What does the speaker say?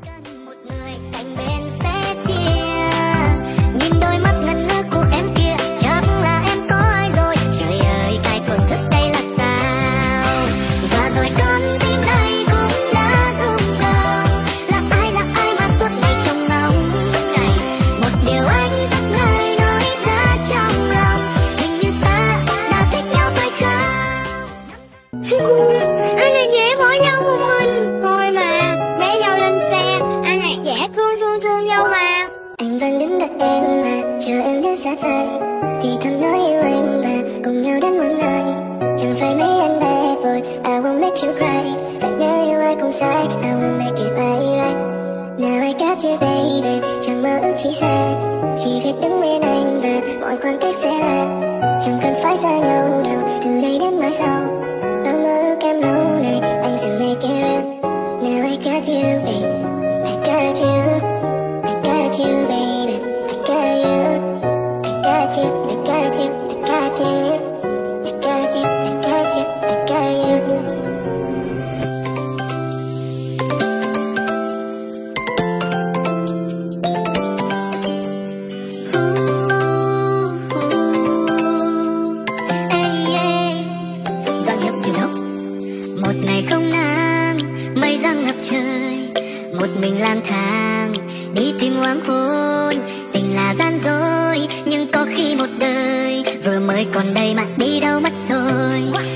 Anh hãy dễ bỏ nhau một mình. Thôi mà, để nhau lên xe. Anh hãy dễ thương nhau mà. Anh vẫn đứng đợi em mà, chờ em đến sát anh. Thì thầm nói yêu anh và cùng nhau đến một nơi. Chẳng phải mấy anh bad boy, I won't make you cry. Vậy nếu yêu ai cũng sai, I will make it right. Now I got you baby, chẳng mơ ước chỉ xa. Chỉ việc đứng bên anh và mọi khoảng cách sẽ là. Chẳng cần phải xa nhau đâu, từ đây đến mai sau. Bao mơ ước em lâu này, anh sẽ make it real. Now I got you baby, I got you. I got you baby, I got you. I got you, I got you, I got you. I got you, I got you, I got you. Một ngày không nắng, mây giăng ngập trời, một mình lang thang đi tìm hoàng hôn. Tình là gian dối nhưng có khi một đời vừa mới còn đây mà đi đâu mất rồi.